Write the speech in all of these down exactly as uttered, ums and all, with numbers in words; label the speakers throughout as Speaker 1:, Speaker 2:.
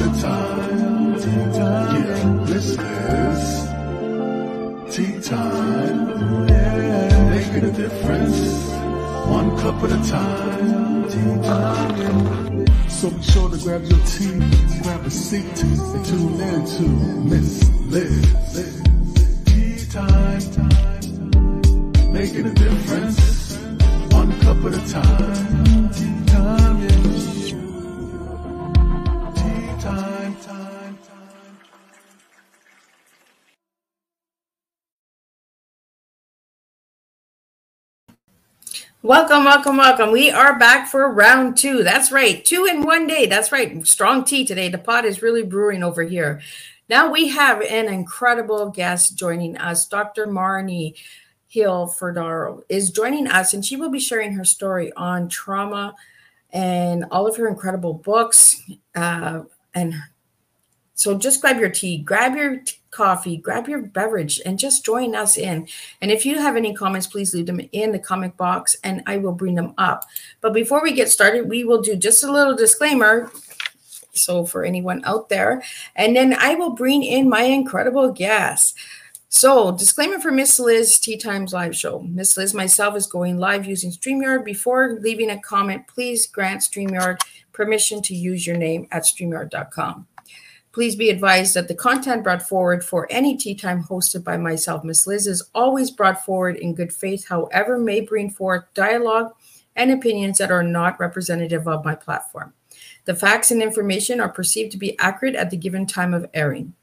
Speaker 1: at a time. Tea time. Yeah, this is tea time. Yeah, making a difference. One cup at a time. Tea time. So be sure to grab your tea, grab a seat, and tune in to Miss Liz. Tea time. Making a difference. One cup at a time. Tea time. Yeah. Tea time. Time. Time.
Speaker 2: Welcome, welcome, welcome. We are back for round two. That's right. Two in one day. That's right. Strong tea today. The pot is really brewing over here. Now we have an incredible guest joining us. Doctor Marnie Hill-Furdaro is joining us, and she will be sharing her story on trauma and all of her incredible books. Uh, and so just grab your tea, grab your t- coffee, grab your beverage, and just join us in. And if you have any comments, please leave them in the comment box, and I will bring them up. But before we get started, we will do just a little disclaimer. So for anyone out there, and then I will bring in my incredible guest. So disclaimer for Miss Liz Tea Times live show. Miss Liz myself is going live using StreamYard. Before leaving a comment, please grant StreamYard permission to use your name at streamyard dot com. Please be advised that the content brought forward for any tea time hosted by myself, Miss Liz, is always brought forward in good faith, however, may bring forth dialogue and opinions that are not representative of my platform. The facts and information are perceived to be accurate at the given time of airing.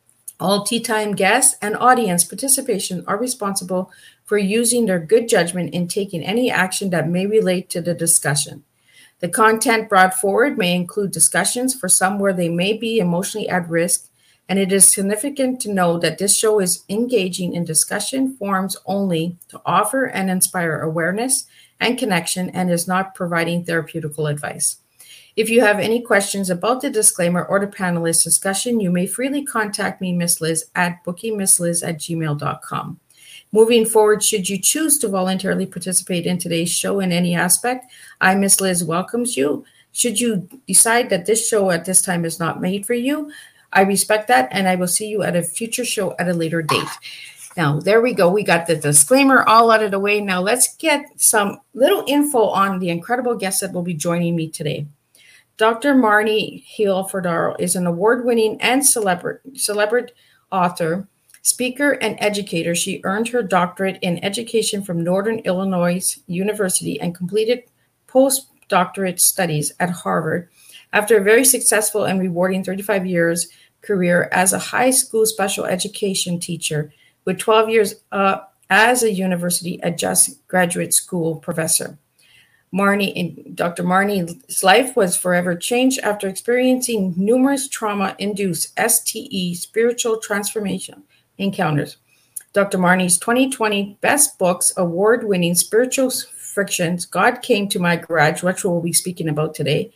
Speaker 2: All tea time guests and audience participation are responsible for using their good judgment in taking any action that may relate to the discussion. The content brought forward may include discussions for some where they may be emotionally at risk, and it is significant to know that this show is engaging in discussion forums only to offer and inspire awareness and connection and is not providing therapeutical advice. If you have any questions about the disclaimer or the panelist discussion, you may freely contact me, Miss Liz, at booking miss liz at gmail dot com. Moving forward, should you choose to voluntarily participate in today's show in any aspect, I, Miss Liz, welcomes you. Should you decide that this show at this time is not made for you, I respect that, and I will see you at a future show at a later date. Now, there we go. We got the disclaimer all out of the way. Now, let's get some little info on the incredible guest that will be joining me today. Doctor Marnie Hill-Furdaro is an award-winning and celebrity celebrity author, speaker, and educator. She earned her doctorate in education from Northern Illinois University and completed postdoctorate studies at Harvard after a very successful and rewarding thirty-five years career as a high school special education teacher with twelve years uh, as a university adjunct graduate school professor. Marnie, Doctor Marnie's life was forever changed after experiencing numerous trauma-induced S T E spiritual transformation encounters. Doctor Marnie's twenty twenty Best Books award-winning spiritual frictions, God Came to My Garage, which we'll be speaking about today,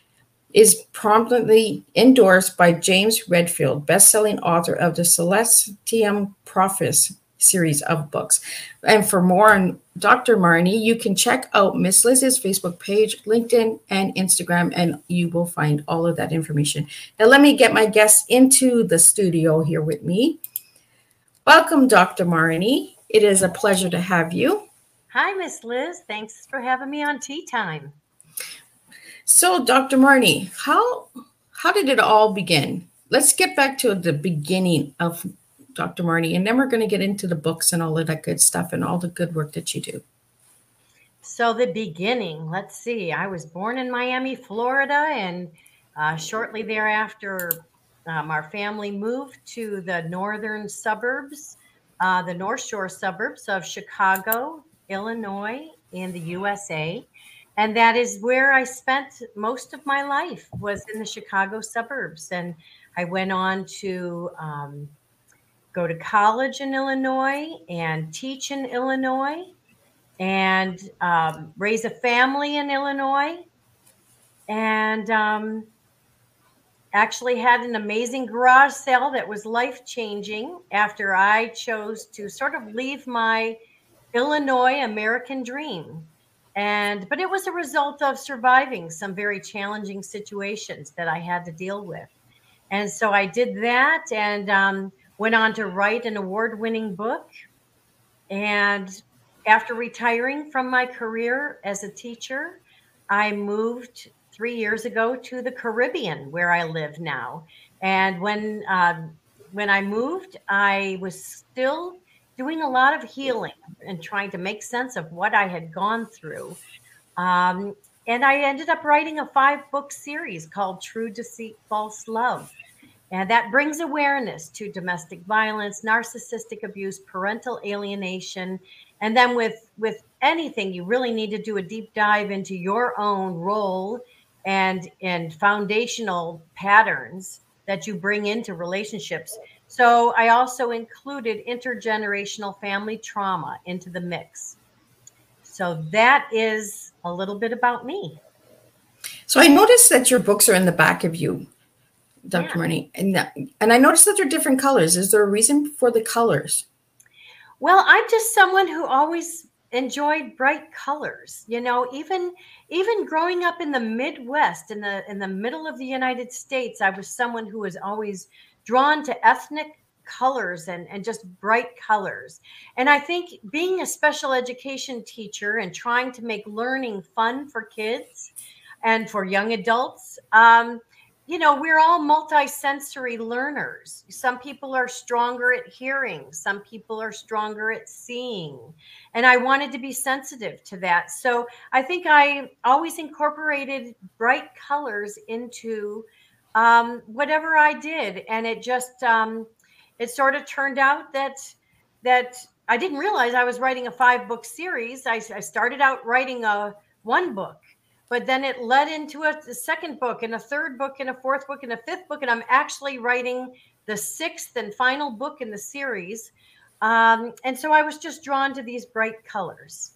Speaker 2: is prominently endorsed by James Redfield, best-selling author of the Celestium Prophecies series of books. And for more on Doctor Marnie, you can check out Miss Liz's Facebook page, LinkedIn, and Instagram, and you will find all of that information. Now, let me get my guests into the studio here with me. Welcome, Doctor Marnie. It is a pleasure to have you.
Speaker 3: Hi, Miss Liz. Thanks for having me on Tea Time.
Speaker 2: So, Doctor Marnie, how how did it all begin? Let's get back to the beginning of Doctor Marnie, and then we're going to get into the books and all of that good stuff and all the good work that you do.
Speaker 3: So the beginning, let's see. I was born in Miami, Florida, and uh, shortly thereafter, um, our family moved to the northern suburbs, uh, the North Shore suburbs of Chicago, Illinois, in the U S A. And that is where I spent most of my life, was in the Chicago suburbs. And I went on to um, go to college in Illinois and teach in Illinois and um, raise a family in Illinois. And um, actually had an amazing garage sale that was life-changing after I chose to sort of leave my Illinois American dream. And but it was a result of surviving some very challenging situations that I had to deal with. And so I did that and um, went on to write an award-winning book. And after retiring from my career as a teacher, I moved three years ago to the Caribbean, where I live now. And when uh, when I moved, I was still doing a lot of healing and trying to make sense of what I had gone through. Um, and I ended up writing a five-book series called True Deceit, False Love. And that brings awareness to domestic violence, narcissistic abuse, parental alienation. And then with, with anything, you really need to do a deep dive into your own role and, and foundational patterns that you bring into relationships. So I also included intergenerational family trauma into the mix. So that is a little bit about me.
Speaker 2: So I noticed that your books are in the back of you, Doctor
Speaker 3: Yeah.
Speaker 2: Marnie, and that, and I noticed that they're different colors. Is there a reason for the colors?
Speaker 3: Well, I'm just someone who always enjoyed bright colors. You know, even even growing up in the Midwest, in the in the middle of the United States, I was someone who was always drawn to ethnic colors and, and just bright colors. And I think being a special education teacher and trying to make learning fun for kids and for young adults, um, you know, we're all multisensory learners. Some people are stronger at hearing, some people are stronger at seeing. And I wanted to be sensitive to that. So I think I always incorporated bright colors into um, whatever I did. And it just, um, it sort of turned out that, that I didn't realize I was writing a five book series. I, I started out writing a one book. But then it led into a, a second book and a third book and a fourth book and a fifth book. And I'm actually writing the sixth and final book in the series. Um, and so I was just drawn to these bright colors.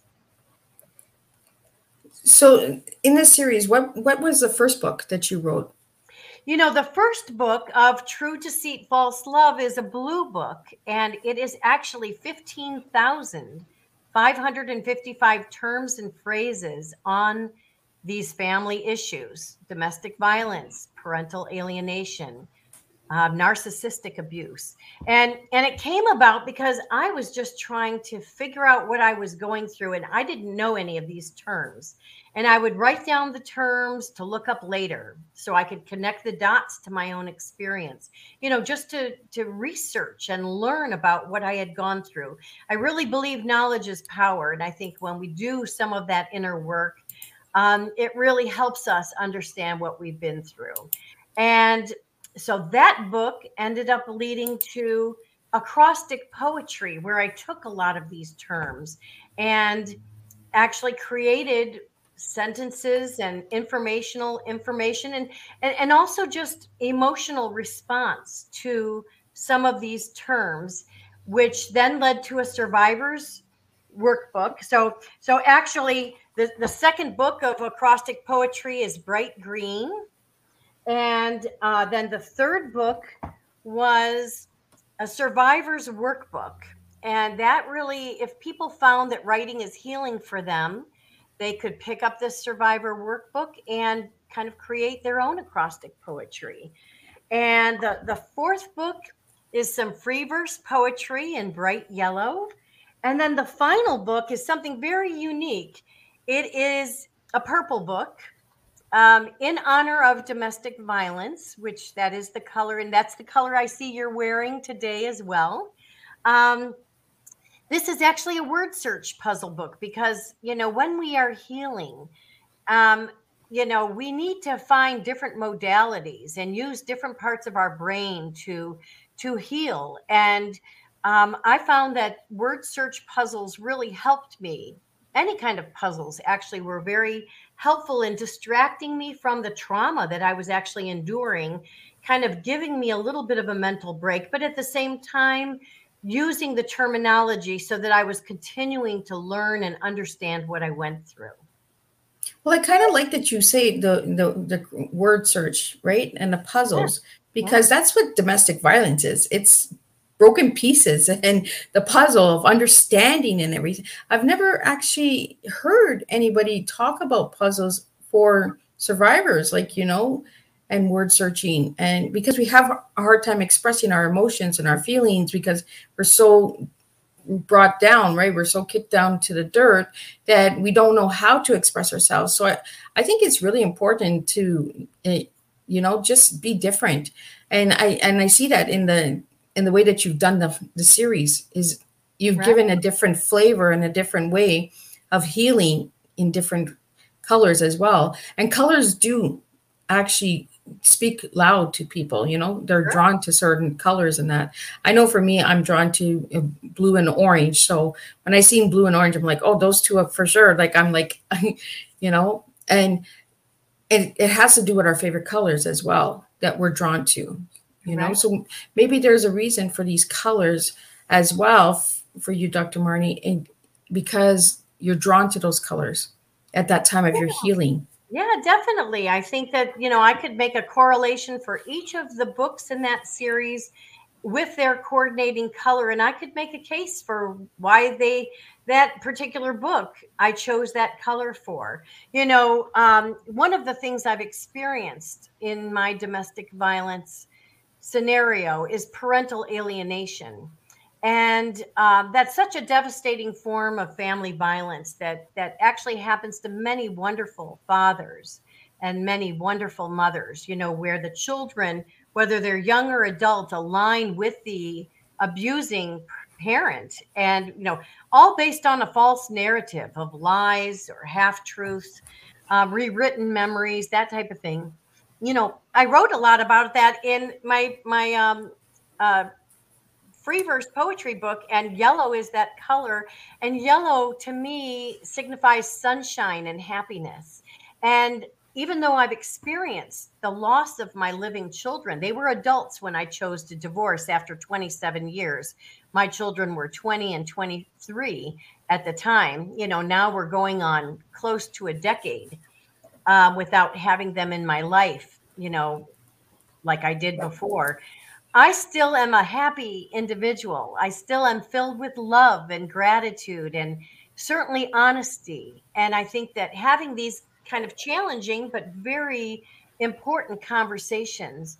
Speaker 2: So in this series, what, what was the first book that you wrote?
Speaker 3: You know, the first book of True Deceit, False Love is a blue book. And it is actually fifteen thousand five hundred fifty-five terms and phrases on these family issues: domestic violence, parental alienation, uh, narcissistic abuse. And, and it came about because I was just trying to figure out what I was going through, and I didn't know any of these terms. And I would write down the terms to look up later so I could connect the dots to my own experience, you know, just to, to research and learn about what I had gone through. I really believe knowledge is power. And I think when we do some of that inner work, Um, it really helps us understand what we've been through. And so that book ended up leading to acrostic poetry, where I took a lot of these terms and actually created sentences and informational information and, and, and also just emotional response to some of these terms, which then led to a survivor's workbook. So, so actually the, the second book of acrostic poetry is Bright Green. And uh, then the third book was a survivor's workbook. And that really, if people found that writing is healing for them, they could pick up this survivor workbook and kind of create their own acrostic poetry. And the, the fourth book is some free verse poetry in bright yellow. And then the final book is something very unique. It is a purple book um, in honor of domestic violence, which that is the color, and that's the color I see you're wearing today as well. Um, this is actually a word search puzzle book because, you know, when we are healing, um, you know, we need to find different modalities and use different parts of our brain to, to heal. And Um, I found that word search puzzles really helped me. Any kind of puzzles actually were very helpful in distracting me from the trauma that I was actually enduring, kind of giving me a little bit of a mental break, but at the same time, using the terminology so that I was continuing to learn and understand what I went through.
Speaker 2: Well, I kind of like that you say the, the, the word search, right? And the puzzles, yeah. because yeah. that's what domestic violence is. It's broken pieces and the puzzle of understanding and everything. I've never actually heard anybody talk about puzzles for survivors, like, you know, and word searching, and because we have a hard time expressing our emotions and our feelings because we're so brought down, right? We're so kicked down to the dirt that we don't know how to express ourselves. So I, I think it's really important to, uh, you know, just be different. And I and I see that in the in the way that you've done the the series is you've
Speaker 3: Right.
Speaker 2: given a different flavor and a different way of healing in different colors as well. And colors do actually speak loud to people, you know, they're
Speaker 3: Sure.
Speaker 2: drawn to certain colors. And that, I know for me, I'm drawn to uh, blue and orange. So when I see blue and orange, I'm like, oh, those two are for sure. Like, I'm like, you know, and it, it has to do with our favorite colors as well that we're drawn to, you know.
Speaker 3: Right.
Speaker 2: So maybe there's a reason for these colors as well f- for you, Doctor Marnie, and because you're drawn to those colors at that time of your healing.
Speaker 3: Yeah, definitely. I think that, you know, I could make a correlation for each of the books in that series with their coordinating color. And I could make a case for why they, that particular book, I chose that color for. You know, um, one of the things I've experienced in my domestic violence scenario is parental alienation. And um, that's such a devastating form of family violence that that actually happens to many wonderful fathers and many wonderful mothers, you know, where the children, whether they're young or adult, align with the abusing parent, and, you know, all based on a false narrative of lies or half truths, uh, rewritten memories, that type of thing. You know, I wrote a lot about that in my my um, uh, free verse poetry book, and yellow is that color. And yellow to me signifies sunshine and happiness. And even though I've experienced the loss of my living children, they were adults when I chose to divorce after twenty-seven years. My children were twenty and twenty-three at the time. You know, now we're going on close to a decade um, without having them in my life, you know, like I did before. I still am a happy individual. I still am filled with love and gratitude and certainly honesty. And I think that having these kind of challenging but very important conversations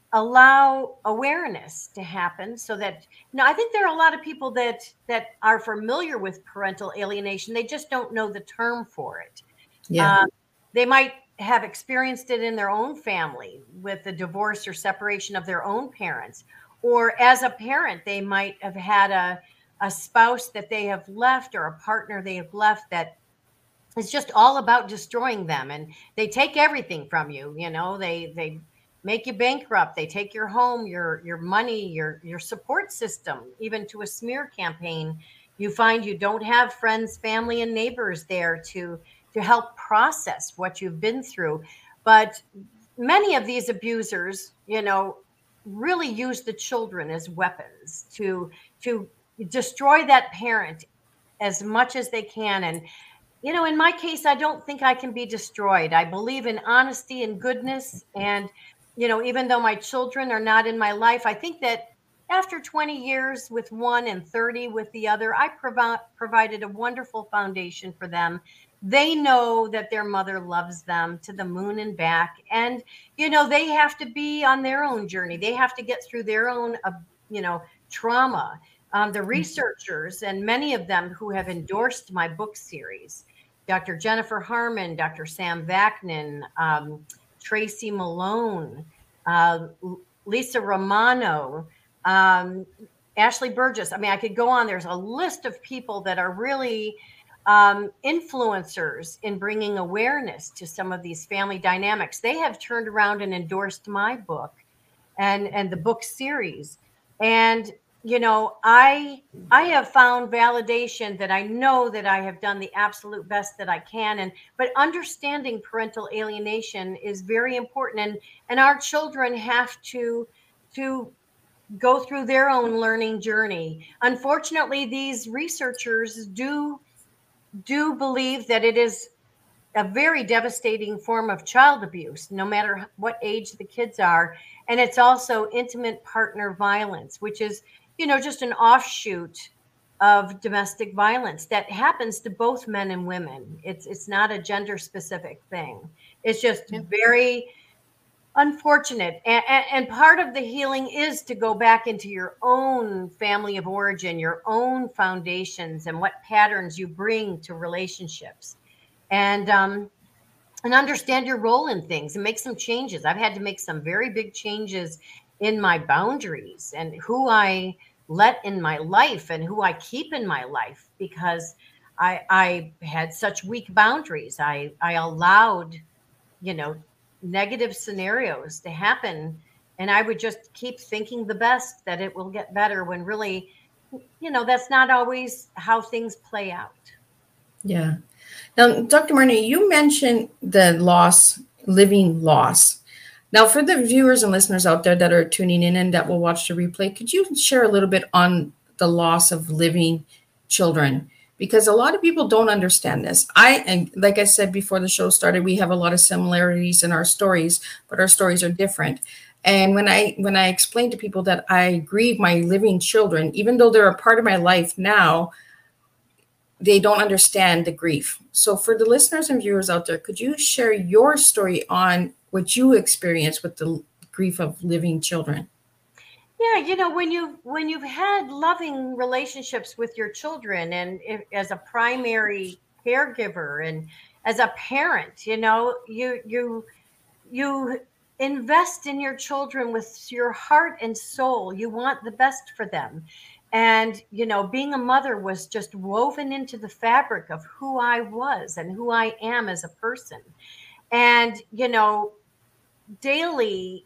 Speaker 3: allow awareness to happen, so that, you know, I think there are a lot of people that that are familiar with parental alienation. They just don't know the term for it.
Speaker 2: Yeah.
Speaker 3: Um, they might have experienced it in their own family with the divorce or separation of their own parents. Or as a parent, they might have had a, a spouse that they have left, or a partner they have left that is just all about destroying them. And they take everything from you. You know, they they make you bankrupt. They take your home, your your money, your your support system, even to a smear campaign. You find you don't have friends, family, and neighbors there to to help process what you've been through. But many of these abusers, you know, really use the children as weapons to to destroy that parent as much as they can. And, you know, in my case, I don't think I can be destroyed. I believe in honesty and goodness. And, you know, even though my children are not in my life, I think that after twenty years with one and thirty with the other, I provi- provided a wonderful foundation for them. They know that their mother loves them to the moon and back. And, you know, they have to be on their own journey. They have to get through their own, uh, you know, trauma. Um, the researchers, and many of them who have endorsed my book series, Doctor Jennifer Harmon, Doctor Sam Vaknin, um, Tracy Malone, uh, Lisa Romano, um, Ashley Burgess. I mean, I could go on. There's a list of people that are really um, influencers in bringing awareness to some of these family dynamics. They have turned around and endorsed my book and, and the book series. And, you know, I I have found validation that I know that I have done the absolute best that I can. And but understanding parental alienation is very important. And and our children have to to go through their own learning journey. Unfortunately, these researchers do do believe that it is a very devastating form of child abuse, no matter what age the kids are. And it's also intimate partner violence, which is, you know, just an offshoot of domestic violence that happens to both men and women. It's it's not a gender specific thing. It's just
Speaker 2: Yeah.
Speaker 3: very unfortunate. And, and part of the healing is to go back into your own family of origin, your own foundations, and what patterns you bring to relationships. And, um, and understand your role in things and make some changes. I've had to make some very big changes in my boundaries and who I let in my life and who I keep in my life, because I, I had such weak boundaries. I, I allowed, you know, negative scenarios to happen. And I would just keep thinking the best, that it will get better, when really, you know, that's not always how things play out.
Speaker 2: Yeah. Now, Doctor Marnie, you mentioned the loss, living loss. Now, for the viewers and listeners out there that are tuning in and that will watch the replay, could you share a little bit on the loss of living children? Because a lot of people don't understand this. I, and like I said before the show started, we have a lot of similarities in our stories, but our stories are different. And when I when I explain to people that I grieve my living children, even though they're a part of my life now, they don't understand the grief. So for the listeners and viewers out there, could you share your story on what you experienced with the grief of living children?
Speaker 3: Yeah, you know, when you when you've had loving relationships with your children, and if, as a primary caregiver and as a parent, you know, you you you invest in your children with your heart and soul. You want the best for them. And, you know, being a mother was just woven into the fabric of who I was and who I am as a person. And, you know, daily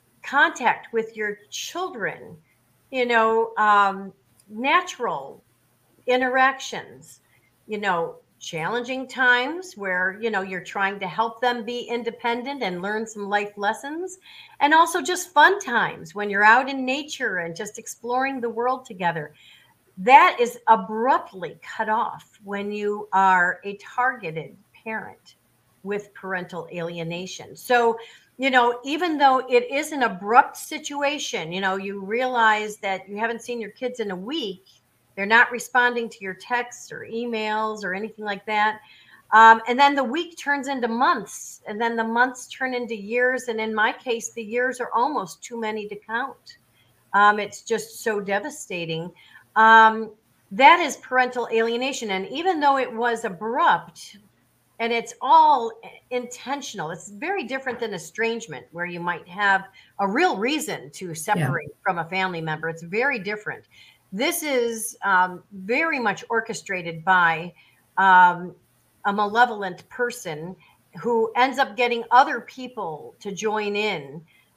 Speaker 3: contact with your children, you know, um, natural interactions, you know, challenging times where, you know, you're trying to help them be independent and learn some life lessons, and also just fun times when you're out in nature and just exploring the world together. That is abruptly cut off when you are a targeted parent with parental alienation. So, you know, even though it is an abrupt situation, you know, you realize that you haven't seen your kids in a week, they're not responding to your texts or emails or anything like that. Um, and then the week turns into months, and then the months turn into years. And in my case, the years are almost too many to count. Um, it's just so devastating. Um, that is parental alienation. And even though it was abrupt, and it's all intentional, it's very different than estrangement, where you might have a real reason to separate yeah. from a family member. It's very different. This is um, very much orchestrated by um, a malevolent person who ends up getting other people to join in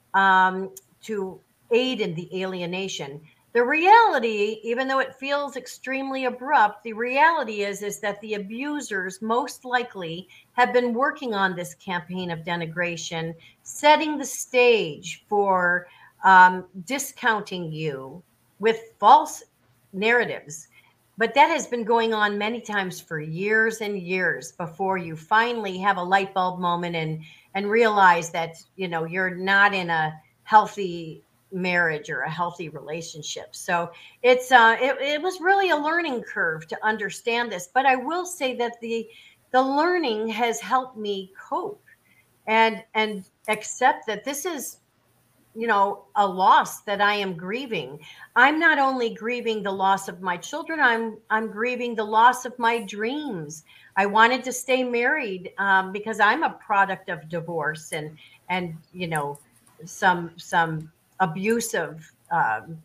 Speaker 3: um, to aid in the alienation. The reality, even though it feels extremely abrupt, the reality is, is that the abusers most likely have been working on this campaign of denigration, setting the stage for um, discounting you with false narratives. But that has been going on many times for years and years before you finally have a light bulb moment and and realize that, you know, you're not in a healthy marriage or a healthy relationship. So it's uh it, it was really a learning curve to understand this. But I will say that the the learning has helped me cope and and accept that this is, you know, a loss that I am grieving. I'm not only grieving the loss of my children, I'm I'm grieving the loss of my dreams. I wanted to stay married um, because I'm a product of divorce and and you know some some abusive, um,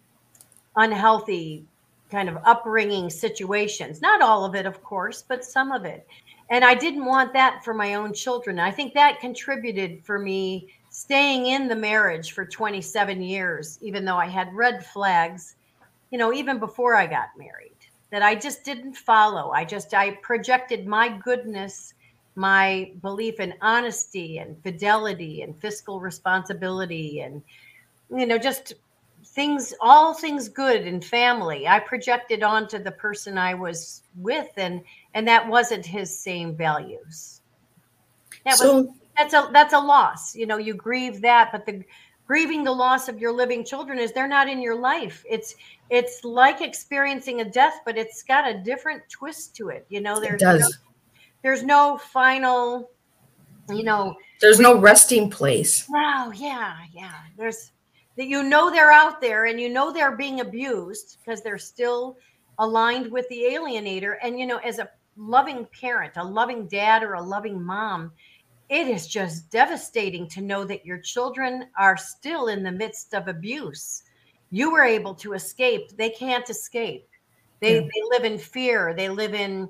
Speaker 3: unhealthy kind of upbringing situations. Not all of it, of course, but some of it. And I didn't want that for my own children. I think that contributed for me staying in the marriage for twenty-seven years, even though I had red flags, you know, even before I got married, that I just didn't follow. I just, I projected my goodness, my belief in honesty and fidelity and fiscal responsibility and, you know, just things, all things good in family. I projected onto the person I was with, and, and that wasn't his same values. That so, was, That's a that's a loss. You know, you grieve that, but the grieving the loss of your living children is they're not in your life. It's it's like experiencing a death, but it's got a different twist to it. You know, there's
Speaker 2: it does.
Speaker 3: No, there's no final you know,
Speaker 2: there's
Speaker 3: we,
Speaker 2: no resting place.
Speaker 3: wow, yeah, yeah. There's that, you know, they're out there and you know they're being abused because they're still aligned with the alienator. And, you know, as a loving parent, a loving dad or a loving mom, it is just devastating to know that your children are still in the midst of abuse. You were able to escape. They can't escape. They,
Speaker 2: Yeah.
Speaker 3: they live in fear. They live in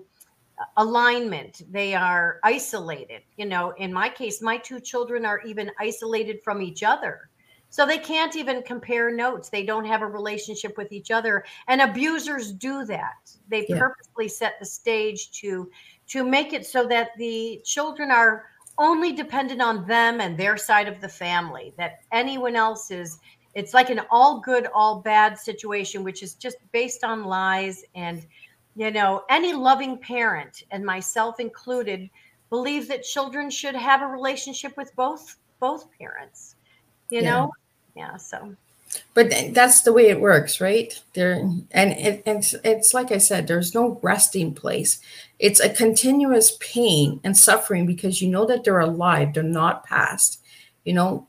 Speaker 3: alignment. They are isolated. You know, in my case, my two children are even isolated from each other. So they can't even compare notes. They don't have a relationship with each other. And abusers do that. They
Speaker 2: Yeah.
Speaker 3: purposely set the stage to, to make it so that the children are only dependent on them and their side of the family, that anyone else is, it's like an all good, all bad situation, which is just based on lies. And, you know, any loving parent, and myself included, believe that children should have a relationship with both, both parents, you
Speaker 2: Yeah.
Speaker 3: know? Yeah. So,
Speaker 2: but that's the way it works, right? There, and it, it's it's like I said, there's no resting place. It's a continuous pain and suffering because you know that they're alive, they're not past. You know,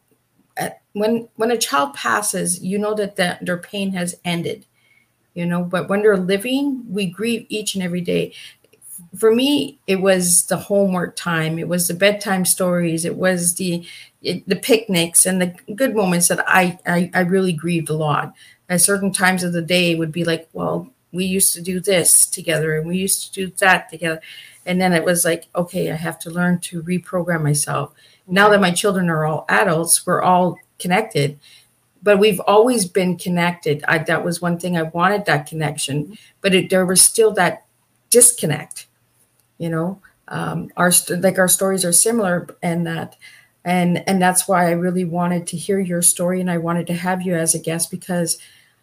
Speaker 2: when when a child passes, you know that the, their pain has ended. You know, but when they're living, we grieve each and every day. For me, it was the homework time. It was the bedtime stories. It was the it, the picnics and the good moments that I, I I really grieved a lot. At certain times of the day, it would be like, well, we used to do this together and we used to do that together. And then it was like, okay, I have to learn to reprogram myself. Now that my children are all adults, we're all connected. But we've always been connected. I, that was one thing I wanted, that connection. But it, there was still that disconnect. You know, um, our like our stories are similar, and that, and and that's why I really wanted to hear your story, and I wanted to have you as a guest because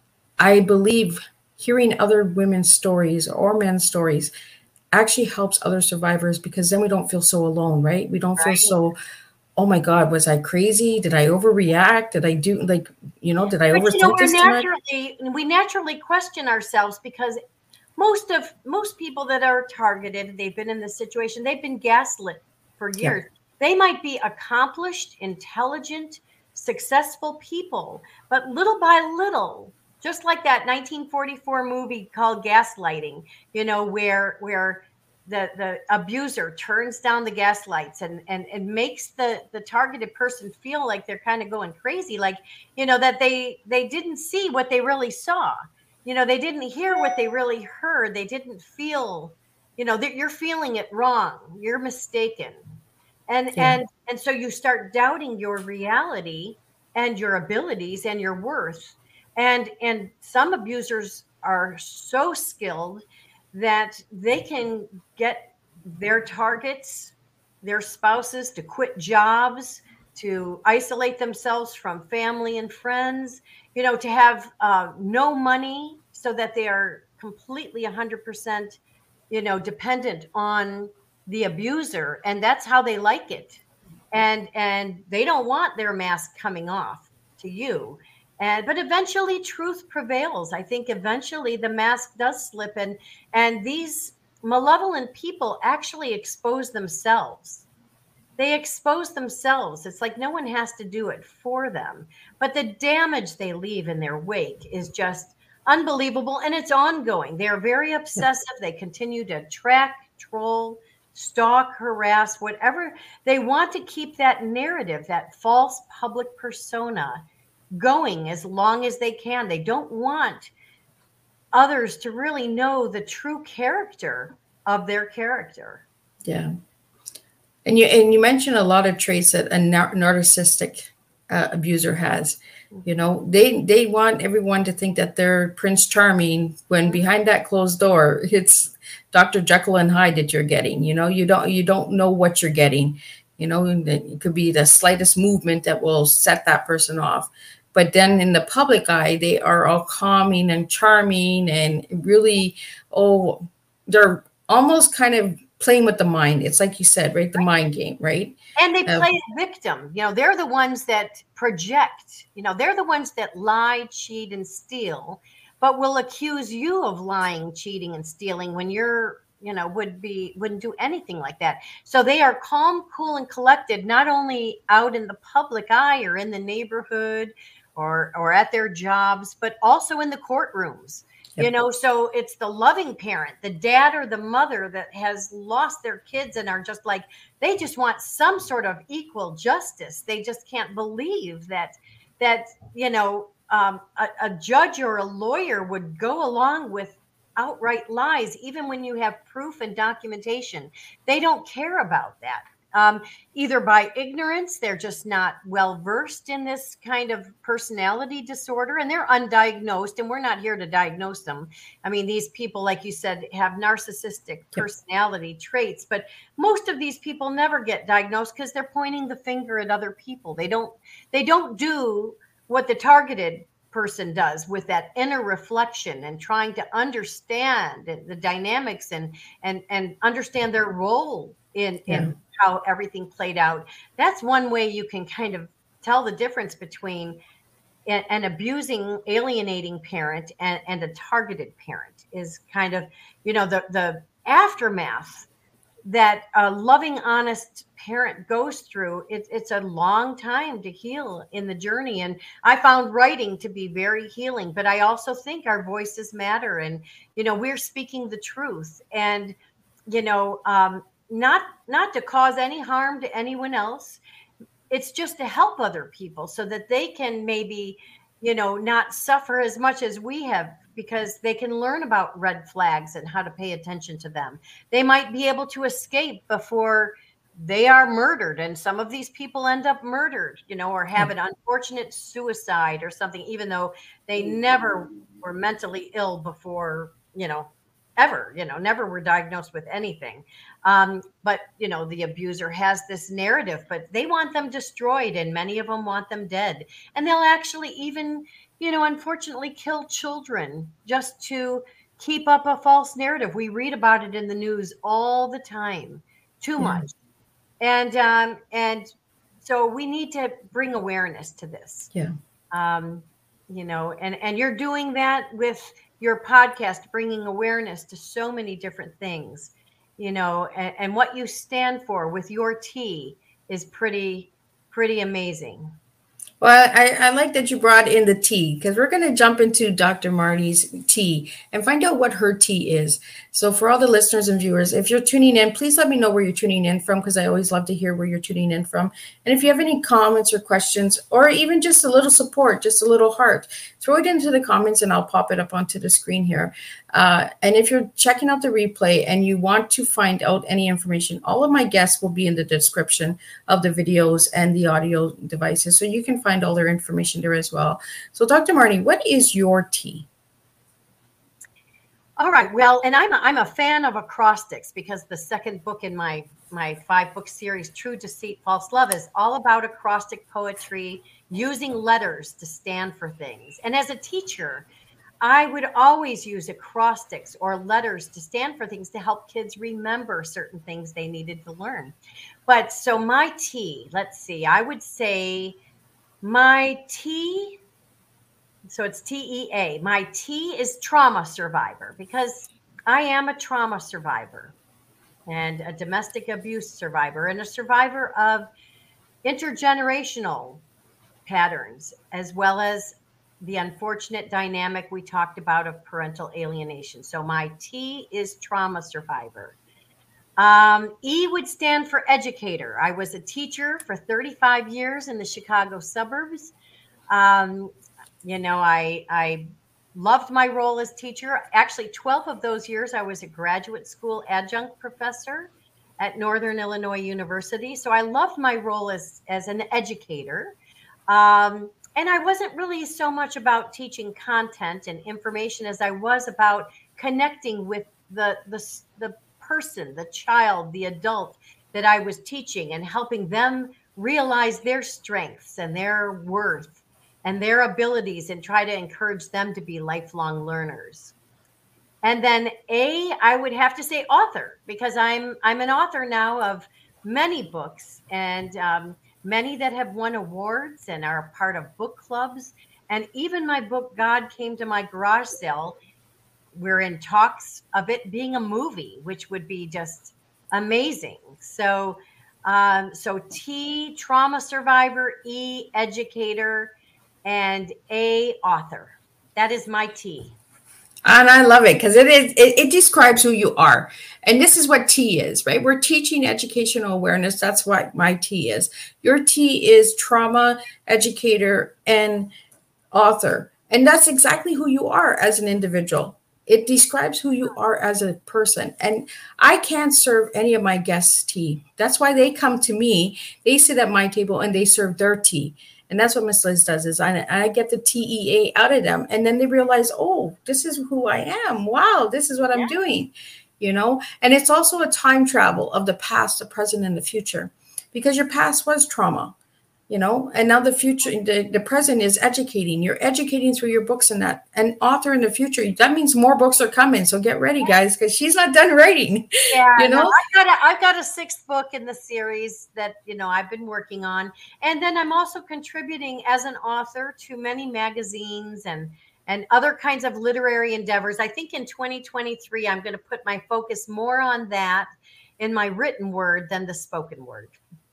Speaker 2: I believe hearing other women's stories or men's stories actually helps other survivors because then we don't feel so alone, right? We don't feel
Speaker 3: right.
Speaker 2: so, oh my God, was I crazy? Did I overreact? Did I do like, you know, did I
Speaker 3: But,
Speaker 2: overthink
Speaker 3: you know, we're
Speaker 2: this too much?
Speaker 3: naturally, we naturally question ourselves because most of most people that are targeted, they've been in this situation, they've been gaslit for years. Yeah. They might be accomplished, intelligent, successful people, but little by little, just like that nineteen forty-four movie called Gaslighting, you know, where where the the abuser turns down the gas lights and and and makes the the targeted person feel like they're kind of going crazy, like, you know, that they they didn't see what they really saw. You know, they didn't hear what they really heard. They didn't feel, you know, that you're feeling it wrong. You're mistaken. And, yeah. and, and so you start doubting your reality and your abilities and your worth. And, and some abusers are so skilled that they can get their targets, their spouses, to quit jobs, to isolate themselves from family and friends, you know, to have uh, no money so that they are completely one hundred percent, you know, dependent on the abuser. And that's how they like it. And, and they don't want their mask coming off to you. And, but eventually truth prevails. I think eventually the mask does slip, and, and these malevolent people actually expose themselves. They expose themselves. It's like no one has to do it for them. But the damage they leave in their wake is just unbelievable, and it's ongoing. They're very obsessive. They continue to track, troll, stalk, harass, whatever. They want to keep that narrative, that false public persona, going as long as they can. They don't want others to really know the true character of their character.
Speaker 2: Yeah. And you and you mentioned a lot of traits that a nar- narcissistic uh, abuser has. You know, they they want everyone to think that they're Prince Charming when behind that closed door, it's Doctor Jekyll and Hyde that you're getting. You know, you don't you don't know what you're getting. You know, it could be the slightest movement that will set that person off. But then in the public eye, they are all calming and charming and really, oh, they're almost kind of playing with the mind. It's like you said, right? The mind game, right?
Speaker 3: And they play um, victim. You know, they're the ones that project. You know, they're the ones that lie, cheat, and steal, but will accuse you of lying, cheating, and stealing when you're you know, would be, wouldn't do anything like that. So they are calm, cool, and collected, not only out in the public eye or in the neighborhood or, or at their jobs, but also in the courtrooms. Yep. You know, so it's the loving parent, the dad or the mother that has lost their kids and are just like, they just want some sort of equal justice. They just can't believe that, that, you know, um, a, a judge or a lawyer would go along with outright lies, even when you have proof and documentation. They don't care about that. Um, either by ignorance, they're just not well versed in this kind of personality disorder, and they're undiagnosed, and we're not here to diagnose them. I mean, these people, like you said, have narcissistic personality yep. traits, but most of these people never get diagnosed because they're pointing the finger at other people. They don't, they don't do what the targeted person does with that inner reflection and trying to understand the dynamics and, and, and understand their role in, yeah. in how everything played out. That's one way you can kind of tell the difference between an, an abusing, alienating parent and, and a targeted parent is kind of, you know, the, the aftermath that a loving, honest parent goes through. It, it's a long time to heal in the journey. And I found writing to be very healing, but I also think our voices matter. And, you know, we're speaking the truth and, you know, um, not, not to cause any harm to anyone else. It's just to help other people so that they can maybe, you know, not suffer as much as we have, because they can learn about red flags and how to pay attention to them. They might be able to escape before they are murdered. And some of these people end up murdered, you know, or have an unfortunate suicide or something, even though they never were mentally ill before, you know, ever, you know, never were diagnosed with anything. Um, but, you know, the abuser has this narrative, but they want them destroyed, and many of them want them dead. And they'll actually even, you know, unfortunately kill children just to keep up a false narrative. We read about it in the news all the time, too yeah. much. And, um, and so we need to bring awareness to this.
Speaker 2: Yeah.
Speaker 3: Um, you know, and, and you're doing that with your podcast, bringing awareness to so many different things, you know, and, and what you stand for with your tea is pretty, pretty amazing.
Speaker 2: Well, I, I like that you brought in the tea, because we're going to jump into Doctor Marty's tea and find out what her tea is. So for all the listeners and viewers, if you're tuning in, please let me know where you're tuning in from, because I always love to hear where you're tuning in from. And if you have any comments or questions, or even just a little support, just a little heart, throw it into the comments and I'll pop it up onto the screen here. Uh, and if you're checking out the replay and you want to find out any information, all of my guests will be in the description of the videos and the audio devices, so you can find all their information there as well. So Doctor Marty, what is your tea?
Speaker 3: All right. Well, and I'm a, I'm a fan of acrostics, because the second book in my, my five book series, True Deceit, False Love, is all about acrostic poetry, using letters to stand for things. And as a teacher, I would always use acrostics or letters to stand for things to help kids remember certain things they needed to learn. But so my tea, let's see, I would say my tea, so it's T E A. My T is trauma survivor, because I am a trauma survivor and a domestic abuse survivor and a survivor of intergenerational patterns, as well as the unfortunate dynamic we talked about of parental alienation. So my T is trauma survivor. Um, E would stand for educator. I was a teacher for thirty-five years in the Chicago suburbs. Um, you know, I, I loved my role as teacher. Actually, twelve of those years, I was a graduate school adjunct professor at Northern Illinois University. So I loved my role as, as an educator. Um, and I wasn't really so much about teaching content and information as I was about connecting with the, the, the person, the child, the adult that I was teaching, and helping them realize their strengths and their worth and their abilities, and try to encourage them to be lifelong learners. And then A, I would have to say author, because I'm I'm an author now of many books, and um, many that have won awards and are a part of book clubs. And even my book, God Came to My Garage Sale, we're in talks of it being a movie, which would be just amazing. So, um, so T, trauma survivor, E, educator, and A, author. That is my T.
Speaker 2: And I love it because it is it, it describes who you are. And this is what T is, right? We're teaching educational awareness. That's what my T is. Your T is trauma, educator, and author. And that's exactly who you are as an individual. It describes who you are as a person. And I can't serve any of my guests tea. That's why they come to me. They sit at my table and they serve their tea. And that's what Miss Liz does is I, I get the T E A out of them. And then they realize, oh, this is who I am. Wow, this is what I'm yeah. doing. You know, and it's also a time travel of the past, the present, and the future, because your past was trauma, you know, and now the future, the, the present is educating. You're educating through your books and that. And author in the future, that means more books are coming. So get ready, guys, because she's not done writing.
Speaker 3: Yeah,
Speaker 2: you know,
Speaker 3: no, I've got a, I've got a sixth book in the series that, you know, I've been working on. And then I'm also contributing as an author to many magazines and and other kinds of literary endeavors. I think in twenty twenty-three, I'm going to put my focus more on that in my written word than the spoken word.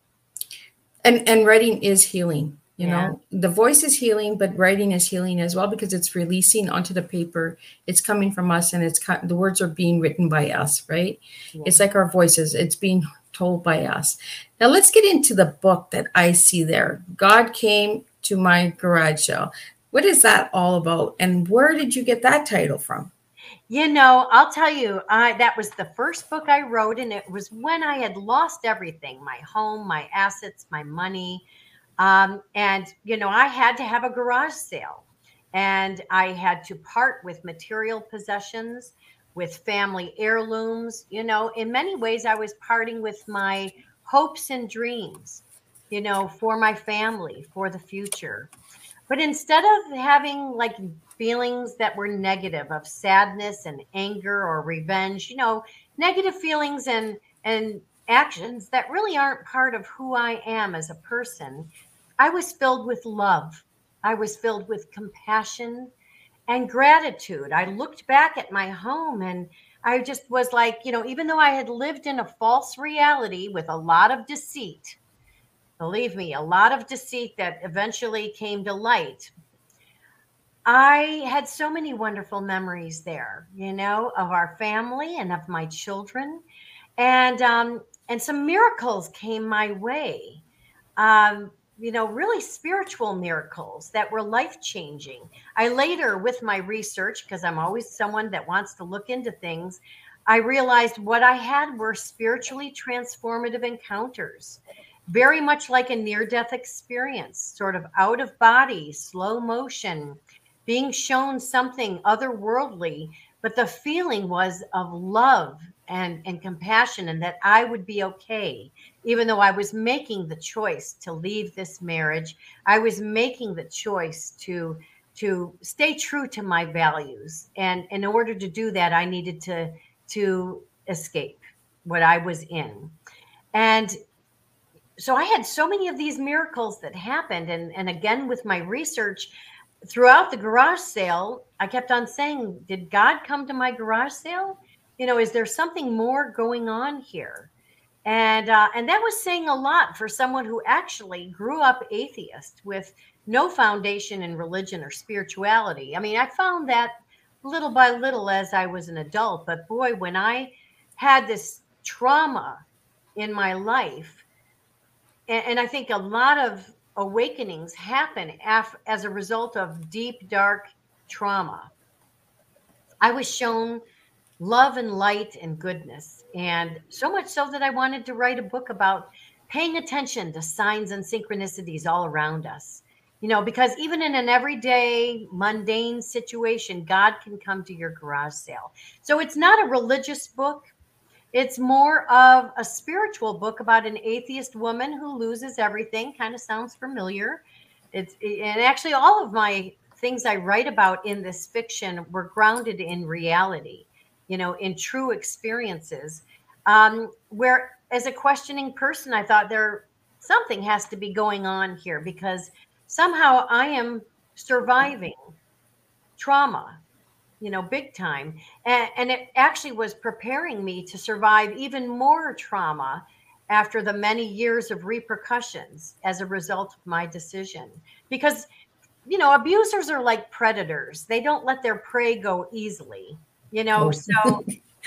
Speaker 2: And and writing is healing, you
Speaker 3: Yeah.
Speaker 2: know, the voice is healing, but writing is healing as well, because it's releasing onto the paper. It's coming from us, and it's the words are being written by us, right?
Speaker 3: Yeah.
Speaker 2: It's like our voices. It's being told by us. Now let's get into the book that I see there. God Came to My Garage Sale. What is that all about? And where did you get that title from?
Speaker 3: You know, I'll tell you, I, that was the first book I wrote, and it was when I had lost everything, my home, my assets, my money. Um, and, you know, I had to have a garage sale, and I had to part with material possessions, with family heirlooms. You know, in many ways, I was parting with my hopes and dreams, you know, for my family, for the future. But instead of having like feelings that were negative of sadness and anger or revenge, you know, negative feelings and and actions that really aren't part of who I am as a person, I was filled with love. I was filled with compassion and gratitude. I looked back at my home and I just was like, you know, even though I had lived in a false reality with a lot of deceit, believe me, a lot of deceit that eventually came to light, I had so many wonderful memories there, you know, of our family and of my children. And um, and some miracles came my way, um, you know, really spiritual miracles that were life-changing. I later, with my research, because I'm always someone that wants to look into things, I realized what I had were spiritually transformative encounters. Very much like a near-death experience, sort of out of body, slow motion, being shown something otherworldly, but the feeling was of love and, and compassion, and that I would be okay. Even though I was making the choice to leave this marriage, I was making the choice to, to stay true to my values. And in order to do that, I needed to, to escape what I was in. And so I had so many of these miracles that happened. And, and again, with my research throughout the garage sale, I kept on saying, did God come to my garage sale? You know, is there something more going on here? And, uh, and that was saying a lot for someone who actually grew up atheist with no foundation in religion or spirituality. I mean, I found that little by little as I was an adult, but boy, when I had this trauma in my life, and I think a lot of awakenings happen af- as a result of deep, dark trauma. I was shown love and light and goodness, and so much so that I wanted to write a book about paying attention to signs and synchronicities all around us. You know, because even in an everyday, mundane situation, God can come to your garage sale. So it's not a religious book. It's more of a spiritual book about an atheist woman who loses everything. Kind of sounds familiar. It's and actually all of my things I write about in this fiction were grounded in reality, you know, in true experiences. Um, where as a questioning person, I thought there something has to be going on here, because somehow I am surviving trauma you know, big time. And, and it actually was preparing me to survive even more trauma after the many years of repercussions as a result of my decision. Because, you know, abusers are like predators. They don't let their prey go easily, you know,
Speaker 2: Oh.
Speaker 3: so,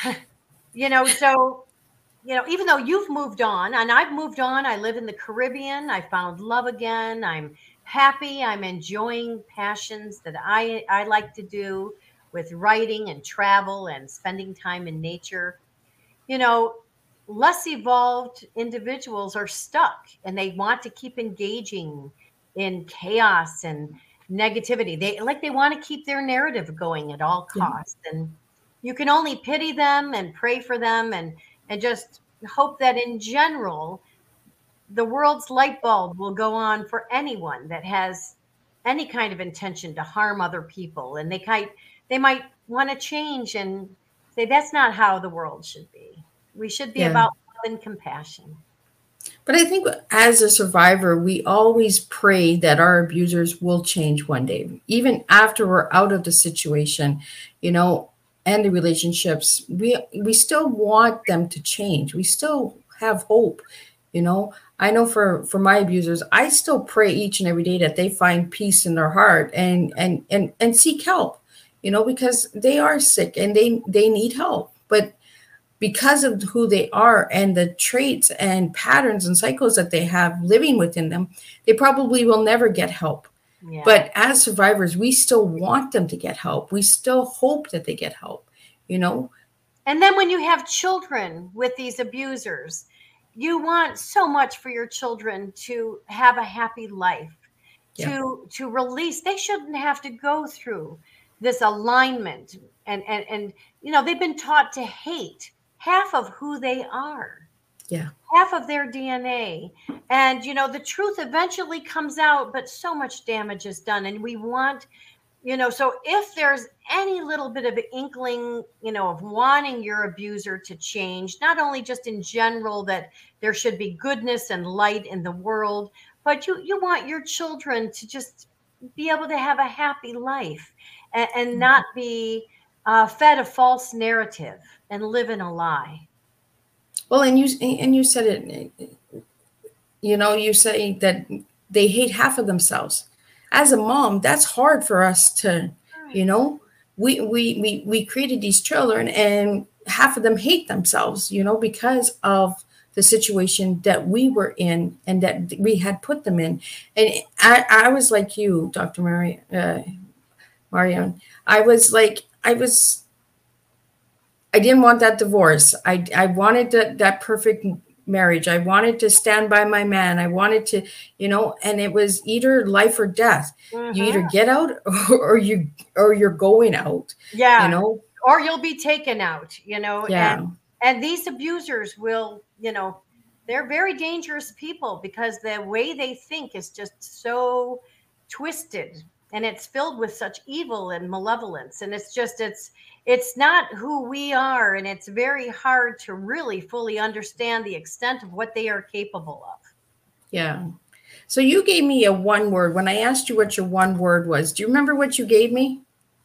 Speaker 3: you know, so, you know, even though you've moved on and I've moved on, I live in the Caribbean, I found love again. I'm happy. I'm enjoying passions that I, I like to do with writing and travel and spending time in nature. You know, less evolved individuals are stuck and they want to keep engaging in chaos and negativity. They like they want to keep their narrative going at all costs. Yeah. And you can only pity them and pray for them and and just hope that in general the world's light bulb will go on for anyone that has any kind of intention to harm other people. And they might they might want to change and say that's not how the world should be. We should be yeah. about love and compassion.
Speaker 2: But I think as a survivor, we always pray that our abusers will change one day, even after we're out of the situation, you know, and the relationships. We we still want them to change. We still have hope, you know. I know for, for my abusers, I still pray each and every day that they find peace in their heart and and and and seek help, you know, because they are sick and they they need help. But because of who they are and the traits and patterns and cycles that they have living within them, they probably will never get help. Yeah. But as survivors, we still want them to get help. We still hope that they get help, you know.
Speaker 3: And then when you have children with these abusers, you want so much for your children to have a happy life, yeah. to to release. They shouldn't have to go through this alignment. And, and, and you know, they've been taught to hate half of who they are,
Speaker 2: yeah,
Speaker 3: half of their D N A. And, you know, the truth eventually comes out, but so much damage is done. And we want, you know, so if there's any little bit of inkling, you know, of wanting your abuser to change, not only just in general that there should be goodness and light in the world, but you, you want your children to just be able to have a happy life and, and not be uh, fed a false narrative and live in a lie.
Speaker 2: Well, and you and you said it, you know, you say that they hate half of themselves. As a mom, that's hard for us to, you know, we we we we created these children and half of them hate themselves, you know, because of the situation that we were in and that we had put them in. And I, I was like you, Doctor Mari, uh, Marion. I was like, I was, I didn't want that divorce. I, I wanted that, that perfect marriage. I wanted to stand by my man. I wanted to, you know, and it was either life or death. Mm-hmm. You either get out or, or you, or you're going out.
Speaker 3: Yeah.
Speaker 2: You know,
Speaker 3: or you'll be taken out, you know,
Speaker 2: yeah.
Speaker 3: and, and these abusers will, you know, they're very dangerous people because the way they think is just so twisted and it's filled with such evil and malevolence. And it's just, it's, it's not who we are. And it's very hard to really fully understand the extent of what they are capable of.
Speaker 2: Yeah. So you gave me a one word when I asked you what your one word was. Do you remember what you gave me?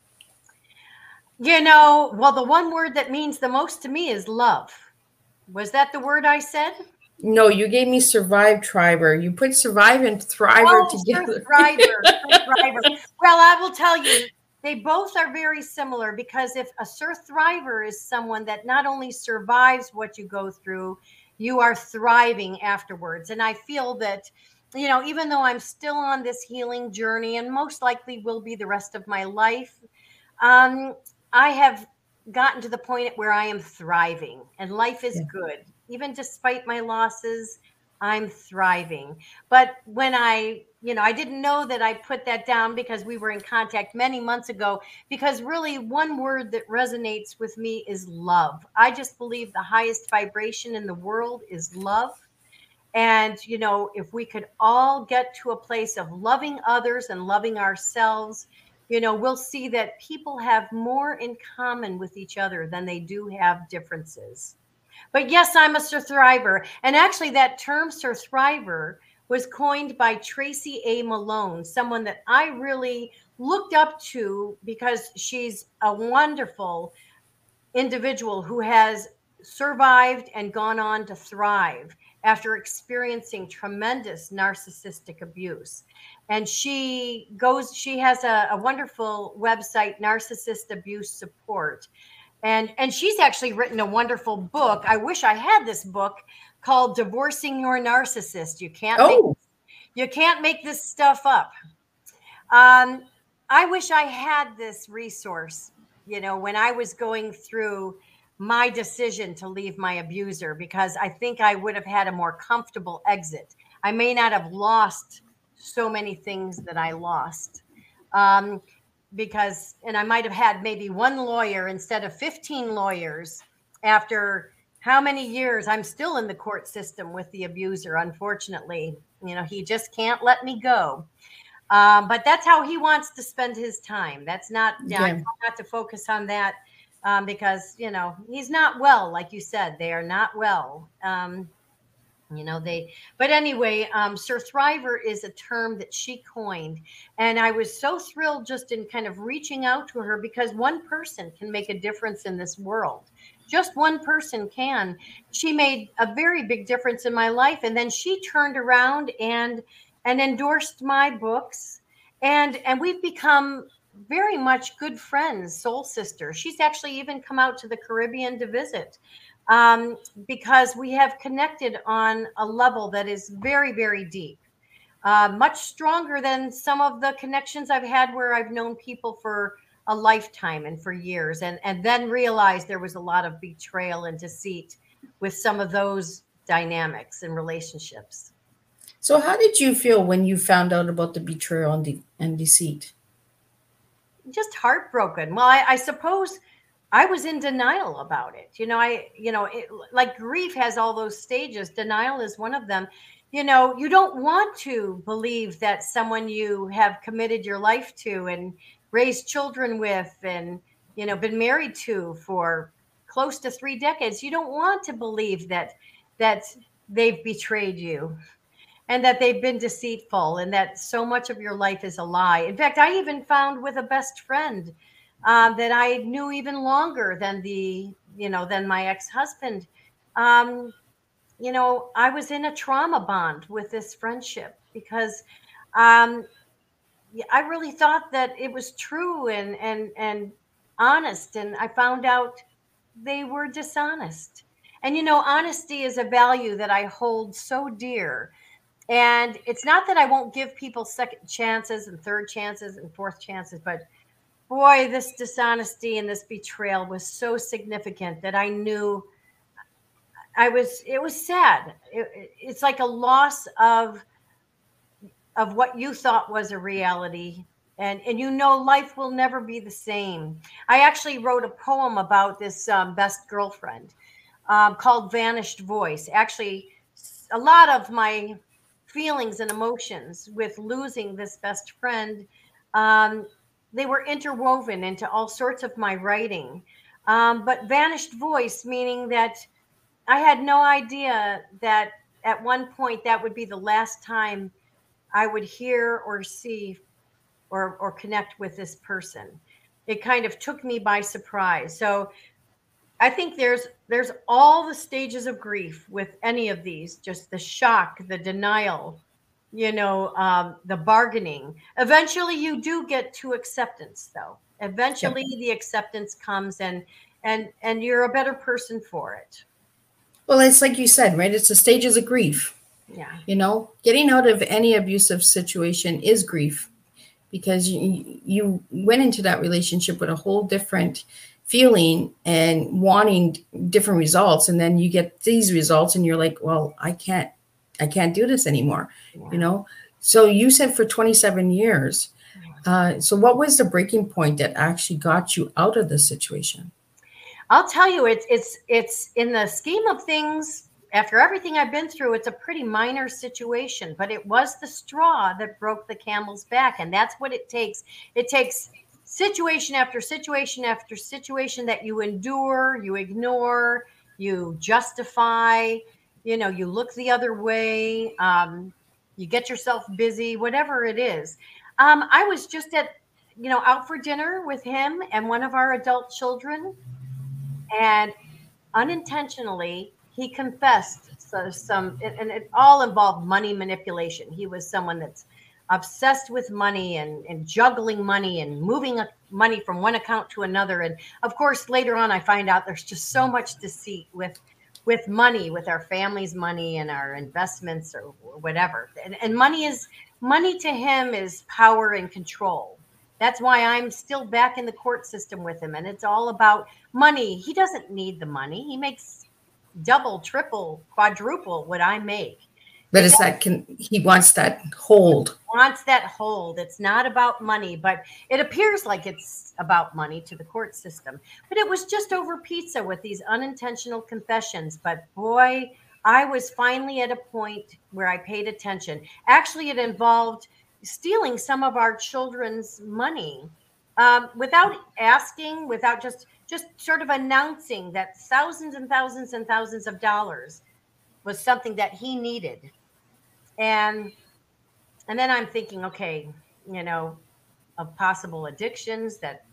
Speaker 3: You know, well, the one word that means the most to me is love. Was that the word I said?
Speaker 2: No, you gave me survive, thriver. You put survive and thriver
Speaker 3: oh,
Speaker 2: together.
Speaker 3: Thriver, thriver. Well, I will tell you, they both are very similar because if a Sir Thriver is someone that not only survives what you go through, you are thriving afterwards. And I feel that, you know, even though I'm still on this healing journey and most likely will be the rest of my life, um, I have gotten to the point where I am thriving and life is yeah. good. Even despite my losses, I'm thriving. But when I, you know, I didn't know that I put that down because we were in contact many months ago, because really one word that resonates with me is love. I just believe the highest vibration in the world is love. And, you know, if we could all get to a place of loving others and loving ourselves, you know, we'll see that people have more in common with each other than they do have differences. But yes, I'm a Sir Thriver. And actually that term Sir Thriver was coined by Tracy A. Malone, someone that I really looked up to because she's a wonderful individual who has survived and gone on to thrive after experiencing tremendous narcissistic abuse. And she goes, she has a, a wonderful website, Narcissist Abuse Support. And, and she's actually written a wonderful book. I wish I had this book called Divorcing Your Narcissist. You can't,
Speaker 2: Oh.
Speaker 3: make, you can't make this stuff up. Um, I wish I had this resource, you know, when I was going through my decision to leave my abuser, because I think I would have had a more comfortable exit. I may not have lost so many things that I lost. Um, because, and I might have had maybe one lawyer instead of fifteen lawyers after how many years. I'm still in the court system with the abuser, unfortunately. You know, he just can't let me go. Um, but that's how he wants to spend his time. That's not, yeah. I try not to focus on that um, because, you know, he's not well. Like you said, they are not well. Um, you know, they, but anyway, um, Sir Thriver is a term that she coined. And I was so thrilled just in kind of reaching out to her, because one person can make a difference in this world. Just one person can. She made a very big difference in my life. And then she turned around and and endorsed my books. And, and we've become very much good friends, soul sisters. She's actually even come out to the Caribbean to visit um, because we have connected on a level that is very, very deep, uh, much stronger than some of the connections I've had where I've known people for a lifetime and for years, and, and then realized there was a lot of betrayal and deceit with some of those dynamics and relationships.
Speaker 2: So how did you feel when you found out about the betrayal and, de- and deceit?
Speaker 3: Just heartbroken. Well, I, I suppose I was in denial about it. You know, I, you know, it, like grief has all those stages. Denial is one of them. You know, you don't want to believe that someone you have committed your life to and raised children with and, you know, been married to for close to three decades. You don't want to believe that, that they've betrayed you. And that they've been deceitful, and that so much of your life is a lie. In fact, I even found with a best friend um, that I knew even longer than the, you know, than my ex-husband. Um, you know, I was in a trauma bond with this friendship because um, I really thought that it was true and and and honest, and I found out they were dishonest. And you know, honesty is a value that I hold so dear. And it's not that I won't give people second chances and third chances and fourth chances, but boy, this dishonesty and this betrayal was so significant that I knew I was, it was sad. It, it's like a loss of, of what you thought was a reality. And, and you know, life will never be the same. I actually wrote a poem about this um, best girlfriend um, called Vanished Voice. Actually, a lot of my feelings and emotions with losing this best friend, um, they were interwoven into all sorts of my writing. Um, but vanished voice, meaning that I had no idea that at one point that would be the last time I would hear or see or, or connect with this person. It kind of took me by surprise. So I think there's there's all the stages of grief with any of these, just the shock, the denial, you know, um, the bargaining. Eventually you do get to acceptance, though. Eventually yep. the acceptance comes and and and you're a better person for it.
Speaker 2: Well, it's like you said, right? It's the stages of grief.
Speaker 3: Yeah.
Speaker 2: You know, getting out of any abusive situation is grief, because you, you went into that relationship with a whole different feeling and wanting different results, and then you get these results and you're like, well, I can't I can't do this anymore. Yeah. You know, so you said for twenty-seven years. Uh, so what was the breaking point that actually got you out of this situation?
Speaker 3: I'll tell you, it's it's it's in the scheme of things, after everything I've been through, it's a pretty minor situation, but it was the straw that broke the camel's back. And that's what it takes. It takes situation after situation after situation that you endure, you ignore, you justify, you know, you look the other way, um, you get yourself busy, whatever it is. Um, I was just at, you know, out for dinner with him and one of our adult children. And unintentionally, he confessed so some, and it all involved money manipulation. He was someone that's obsessed with money and, and juggling money and moving money from one account to another. And of course, later on, I find out there's just so much deceit with with money, with our family's money and our investments or whatever. And, and money is money to him is power and control. That's why I'm still back in the court system with him. And it's all about money. He doesn't need the money. He makes double, triple, quadruple what I make.
Speaker 2: But it's that can, he wants that hold.
Speaker 3: Wants that hold. It's not about money, but it appears like it's about money to the court system. But it was just over pizza with these unintentional confessions. But boy, I was finally at a point where I paid attention. Actually, it involved stealing some of our children's money um, without asking, without just just sort of announcing that thousands and thousands and thousands of dollars was something that he needed. And and then I'm thinking, okay, you know, of possible addictions that,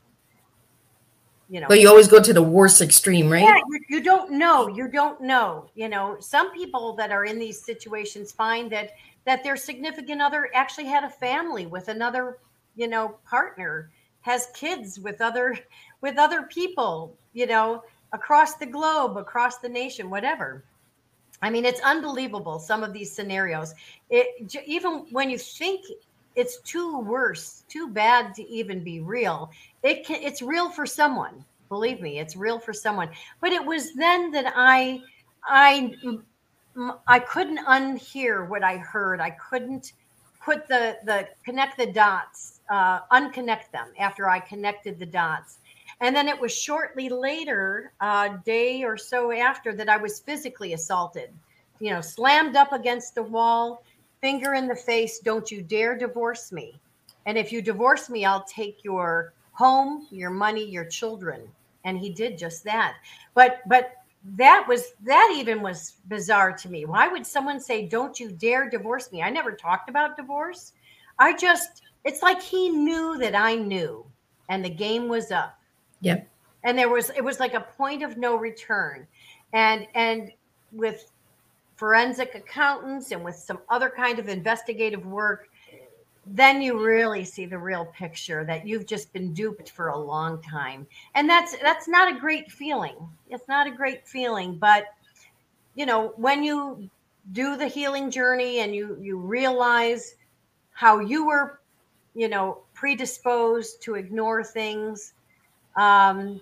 Speaker 3: you know.
Speaker 2: But you always go to the worst extreme, right?
Speaker 3: Yeah, you, you don't know. You don't know. You know, some people that are in these situations find that that their significant other actually had a family with another, you know, partner, has kids with other with other people, you know, across the globe, across the nation, whatever. I mean, it's unbelievable, some of these scenarios. It, even when you think it's too worse, too bad to even be real, it can, it's real for someone. Believe me, it's real for someone. But it was then that I, I, I couldn't unhear what I heard. I couldn't put the, the connect the dots, uh, unconnect them after I connected the dots. And then it was shortly later, a uh, day or so after, that I was physically assaulted, you know, slammed up against the wall, finger in the face. Don't you dare divorce me. And if you divorce me, I'll take your home, your money, your children. And he did just that. But but that was that even was bizarre to me. Why would someone say, don't you dare divorce me? I never talked about divorce. I just, it's like he knew that I knew, and the game was up.
Speaker 2: Yep.
Speaker 3: And there was, it was like a point of no return. And, and with forensic accountants and with some other kind of investigative work, then you really see the real picture that you've just been duped for a long time. And that's, that's not a great feeling. It's not a great feeling, but you know, when you do the healing journey and you, you realize how you were, you know, predisposed to ignore things, um,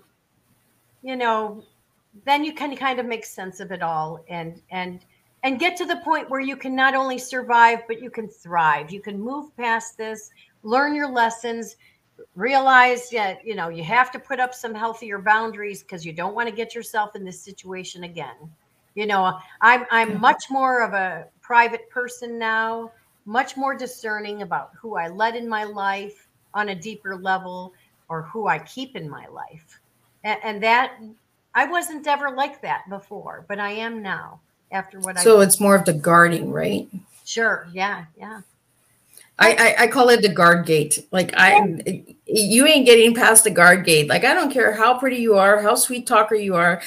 Speaker 3: you know, then you can kind of make sense of it all and, and, and get to the point where you can not only survive, but you can thrive. You can move past this, learn your lessons, realize that, you know, you have to put up some healthier boundaries because you don't want to get yourself in this situation again. You know, I'm, I'm much more of a private person now, much more discerning about who I let in my life on a deeper level, or who I keep in my life. And, and that, I wasn't ever like that before, but I am now after what I.
Speaker 2: So it's more of the guarding, right?
Speaker 3: Sure. Yeah. Yeah.
Speaker 2: I, I, I call it the guard gate. Like I, you ain't getting past the guard gate. Like, I don't care how pretty you are, how sweet talker you are.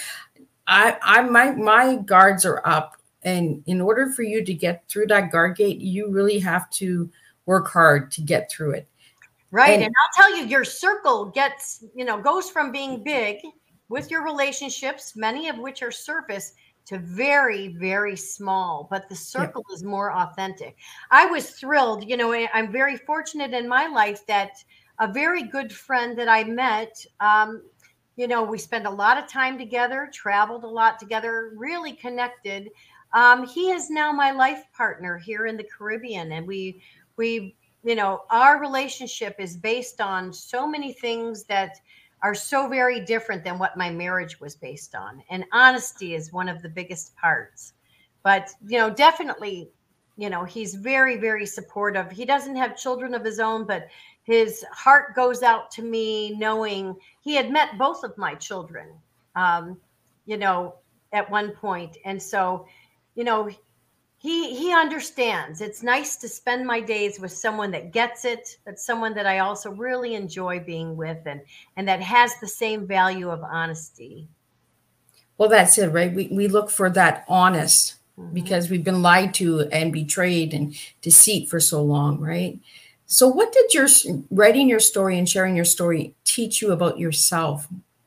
Speaker 2: I, I, my, my guards are up. And in order for you to get through that guard gate, you really have to work hard to get through it.
Speaker 3: Right. And, and I'll tell you, your circle gets, you know, goes from being big with your relationships, many of which are surface, to very, very small. But the circle yeah. is more authentic. I was thrilled. You know, I'm very fortunate in my life that a very good friend that I met, um, you know, we spent a lot of time together, traveled a lot together, really connected. Um, he is now my life partner here in the Caribbean. And we, we, you know, our relationship is based on so many things that are so very different than what my marriage was based on. And honesty is one of the biggest parts. But, you know, definitely, you know, he's very, very supportive. He doesn't have children of his own, but his heart goes out to me knowing he had met both of my children, um, you know, at one point. And so, you know, he he understands. It's nice to spend my days with someone that gets it, but someone that I also really enjoy being with, and and that has the same value of honesty.
Speaker 2: Well, that's it, right? We we look for that honest
Speaker 3: Mhm.
Speaker 2: because we've been lied to and betrayed and deceit for so long, right? So what did your s- writing your story and sharing your story teach you about yourself?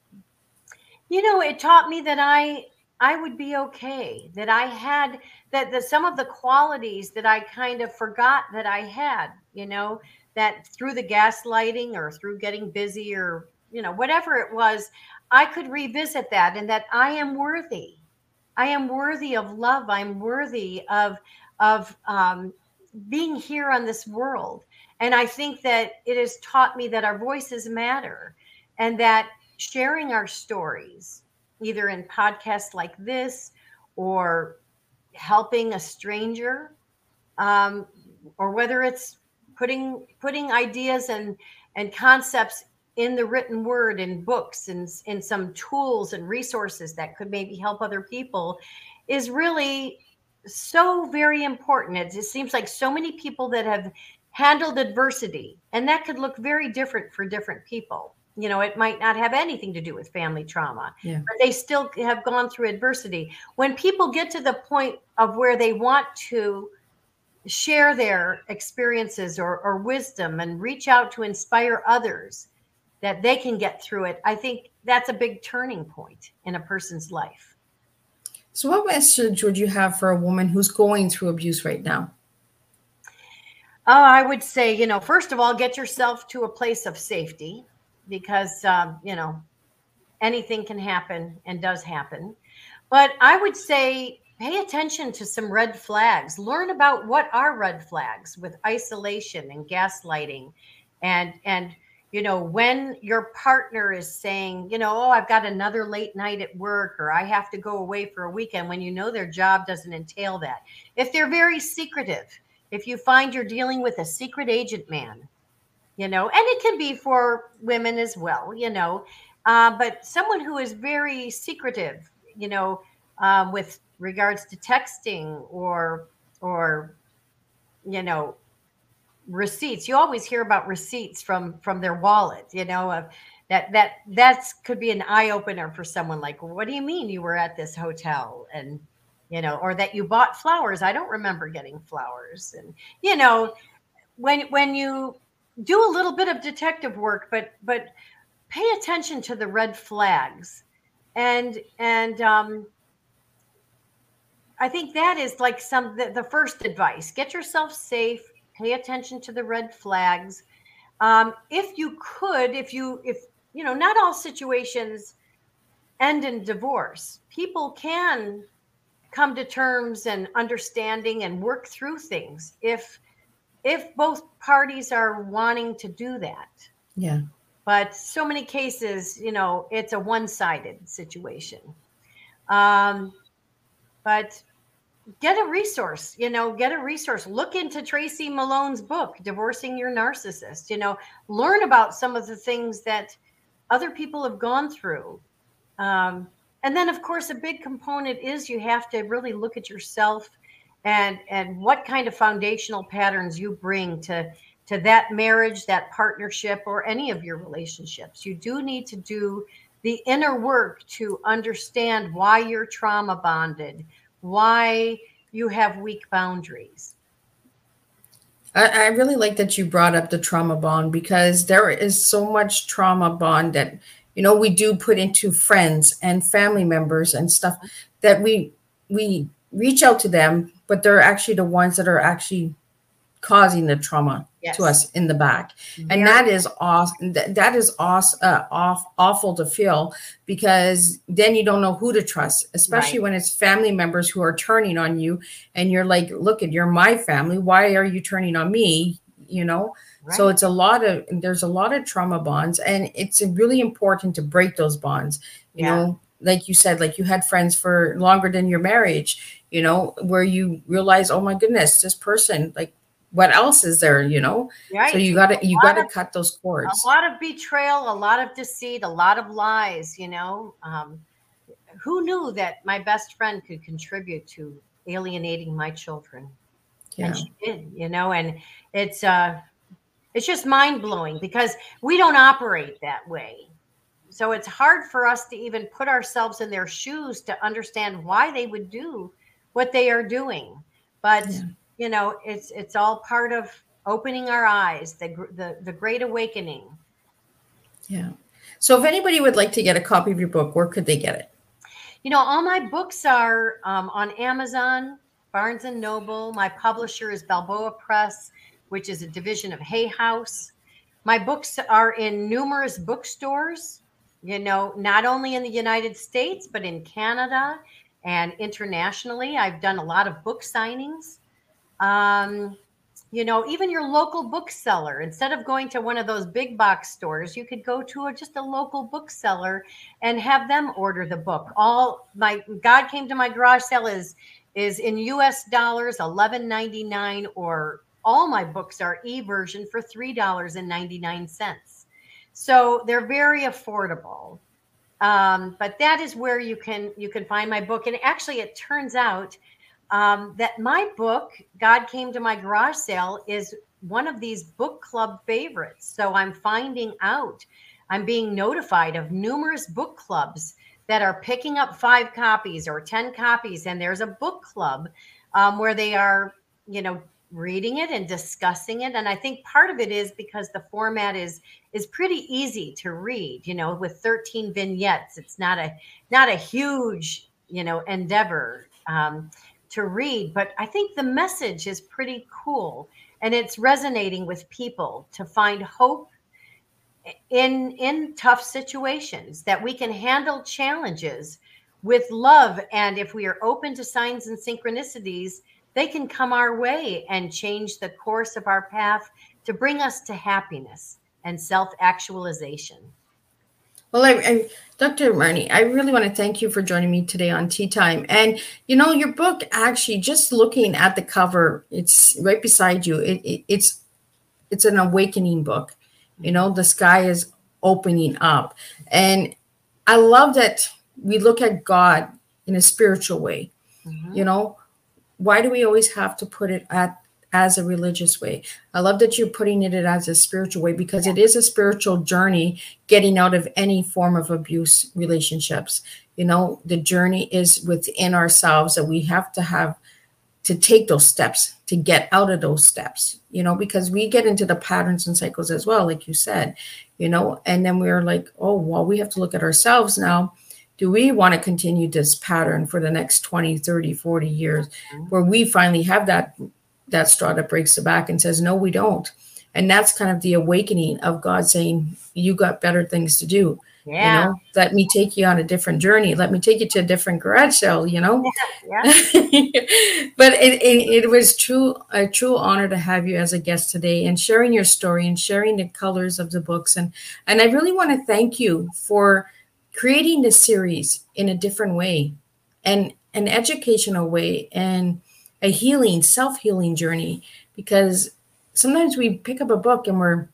Speaker 3: You know, it taught me that I I would be okay, that I had that the some of the qualities that I kind of forgot that I had, you know, that through the gaslighting or through getting busy or, you know, whatever it was, I could revisit that, and that I am worthy. I am worthy of love. I'm worthy of of um, being here on this world. And I think that it has taught me that our voices matter, and that sharing our stories, either in podcasts like this or helping a stranger, um, or whether it's putting putting ideas and and concepts in the written word in books and in some tools and resources that could maybe help other people, is really so very important. It just seems like so many people that have handled adversity, and that could look very different for different people. You know, it might not have anything to do with family trauma,
Speaker 2: Yeah.
Speaker 3: but they still have gone through adversity. When people get to the point of where they want to share their experiences or, or wisdom and reach out to inspire others that they can get through it, I think that's a big turning point in a person's life.
Speaker 2: So what message would you have for a woman who's going through abuse right now?
Speaker 3: Oh, I would say, you know, first of all, get yourself to a place of safety, because, um, you know, anything can happen and does happen. But I would say pay attention to some red flags. Learn about what are red flags with isolation and gaslighting, and and you know, when your partner is saying, you know, oh, I've got another late night at work, or I have to go away for a weekend, when you know their job doesn't entail that. If they're very secretive, if you find you're dealing with a secret agent man, you know, and it can be for women as well, you know, uh, but someone who is very secretive, you know, um, with regards to texting or, or, you know, receipts. You always hear about receipts from, from their wallet, you know, of that, that, that's could be an eye opener for someone. Like, what do you mean you were at this hotel? And, you know, or that you bought flowers. I don't remember getting flowers. And, you know, when, when you do a little bit of detective work, but, but pay attention to the red flags. And, and, um, I think that is like some, the, the first advice. Get yourself safe, pay attention to the red flags. Um, if you could, if you, if, you know, not all situations end in divorce. People can come to terms and understanding and work through things if, if both parties are wanting to do that.
Speaker 2: Yeah.
Speaker 3: But so many cases, you know, it's a one-sided situation. Um, but get a resource, you know, get a resource. Look into Tracy Malone's book, Divorcing Your Narcissist, you know, learn about some of the things that other people have gone through. Um, and then, of course, a big component is you have to really look at yourself and, and what kind of foundational patterns you bring to, to that marriage, that partnership, or any of your relationships. You do need to do the inner work to understand why you're trauma bonded, why you have weak boundaries.
Speaker 2: I, I really like that you brought up the trauma bond, because there is so much trauma bond that, you know, we do put into friends and family members and stuff, that we we reach out to them, but they're actually the ones that are actually causing the trauma
Speaker 3: Yes.
Speaker 2: to us in the back.
Speaker 3: Very-
Speaker 2: And that is awesome. That, that is awesome, uh, off, awful to feel, because then you don't know who to trust, especially
Speaker 3: Right.
Speaker 2: when it's family members who are turning on you and you're like, look, you're my family. Why are you turning on me? You know?
Speaker 3: Right.
Speaker 2: So it's a lot of, there's a lot of trauma bonds, and it's really important to break those bonds. You
Speaker 3: Yeah.
Speaker 2: know, like you said, like you had friends for longer than your marriage, you know, where you realize, oh my goodness, this person, like, what else is there, you know?
Speaker 3: Right.
Speaker 2: So you gotta, you
Speaker 3: A lot
Speaker 2: gotta
Speaker 3: of-
Speaker 2: cut those cords.
Speaker 3: A lot of betrayal, a lot of deceit, a lot of lies, you know. Um, who knew that my best friend could contribute to alienating my children.
Speaker 2: Yeah.
Speaker 3: And she did, you know, and it's uh it's just mind-blowing because we don't operate that way. So it's hard for us to even put ourselves in their shoes to understand why they would do what they are doing. But yeah. you know, it's it's all part of opening our eyes, the the the great awakening.
Speaker 2: Yeah. So if anybody would like to get a copy of your book, where could they get it?
Speaker 3: You know, all my books are um, on Amazon, Barnes and Noble. My publisher is Balboa Press, which is a division of Hay House. My books are in numerous bookstores, you know, not only in the United States, but in Canada and internationally. I've done a lot of book signings. Um, you know, even your local bookseller, instead of going to one of those big box stores, you could go to a, just a local bookseller and have them order the book. All my God Came to My Garage Sale is, is in U S dollars, eleven ninety-nine, or all my books are e-version for three dollars and ninety-nine cents. So they're very affordable. Um, but that is where you can, you can find my book. And actually it turns out Um, that my book, God Came to My Garage Sale, is one of these book club favorites. So I'm finding out, I'm being notified of numerous book clubs that are picking up five copies or ten copies. And there's a book club um, where they are, you know, reading it and discussing it. And I think part of it is because the format is, is pretty easy to read, you know, with thirteen vignettes. It's not a, not a huge, you know, endeavor. Um, to read, but I think the message is pretty cool and it's resonating with people to find hope in in tough situations, that we can handle challenges with love, and if we are open to signs and synchronicities, they can come our way and change the course of our path to bring us to happiness and self-actualization.
Speaker 2: Well, I, I, Doctor Marnie, I really want to thank you for joining me today on Tea Time. And, you know, your book, actually, just looking at the cover, it's right beside you. It, it, it's it's an awakening book. You know, the sky is opening up. And I love that we look at God in a spiritual way. Mm-hmm. You know, why do we always have to put it at as a religious way? I love that you're putting it as a spiritual way, because it is a spiritual journey getting out of any form of abuse relationships. You know, the journey is within ourselves, that we have to have to take those steps to get out of those steps, you know, because we get into the patterns and cycles as well, like you said, you know, and then we're like, oh, well, we have to look at ourselves now. Do we want to continue this pattern for the next twenty, thirty, forty years, where we finally have that that straw that breaks the back and says, no, we don't. And that's kind of the awakening of God saying, you got better things to do. Yeah. You know, let me take you on a different journey. Let me take you to a different garage sale, you know. Yeah. Yeah. But it, it, it was true, a true honor to have you as a guest today, and sharing your story and sharing the colors of the books. And, and I really want to thank you for creating this series in a different way, and an educational way, and a healing, self-healing journey, because sometimes we pick up a book and we're,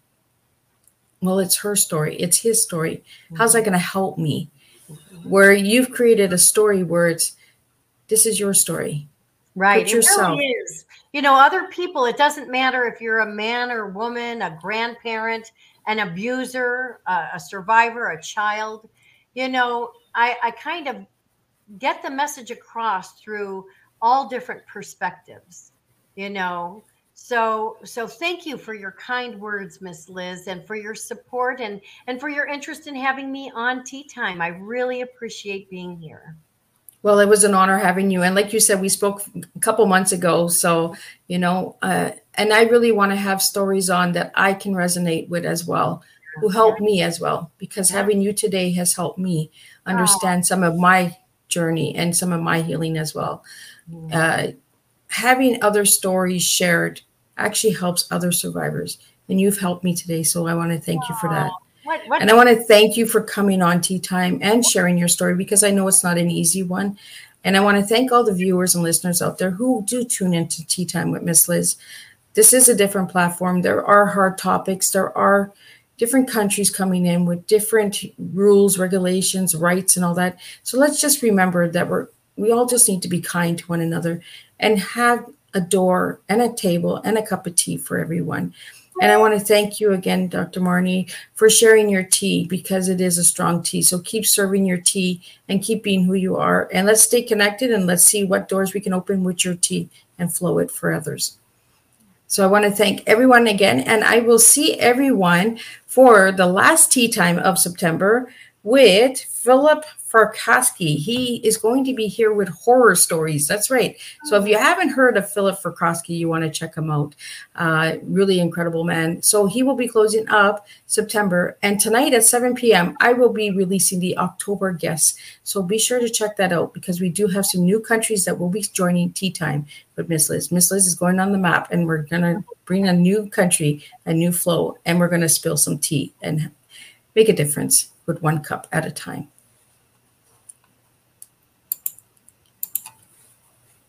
Speaker 2: well, it's her story, it's his story. Mm-hmm. How's that going to help me? Mm-hmm. Where you've created a story where it's, this is your story.
Speaker 3: Right.
Speaker 2: Put yourself.
Speaker 3: It really is. You know, other people, it doesn't matter if you're a man or woman, a grandparent, an abuser, a, a survivor, a child. You know, I, I kind of get the message across through all different perspectives, you know. So so thank you for your kind words, Miss Liz, and for your support, and and for your interest in having me on Tea Time. I really appreciate being here.
Speaker 2: Well, it was an honor having you. And like you said, we spoke a couple months ago. So, you know, uh, and I really want to have stories on that I can resonate with as well, who help me as well, because yeah. having you today has helped me understand oh. some of my journey and some of my healing as well. Uh, having other stories shared actually helps other survivors, and you've helped me today. So I want to thank you for that.
Speaker 3: What, what?
Speaker 2: And I want to thank you for coming on Tea Time and sharing your story, because I know it's not an easy one. And I want to thank all the viewers and listeners out there who do tune into Tea Time with Miss Liz. This is a different platform. There are hard topics. There are different countries coming in with different rules, regulations, rights, and all that. So let's just remember that we're We all just need to be kind to one another and have a door and a table and a cup of tea for everyone. And I want to thank you again, Doctor Marnie, for sharing your tea, because it is a strong tea. So keep serving your tea and keep being who you are. And let's stay connected and let's see what doors we can open with your tea and flow it for others. So I want to thank everyone again. And I will see everyone for the last tea time of September with Philip Frakowski. He is going to be here with horror stories. That's right. So if you haven't heard of Philip Frakowski, you want to check him out. Uh, really incredible man. So he will be closing up September. And tonight at seven p.m., I will be releasing the October guests. So be sure to check that out, because we do have some new countries that will be joining Tea Time with Miss Liz. Miss Liz is going on the map, and we're going to bring a new country, a new flow, and we're going to spill some tea and make a difference with one cup at a time.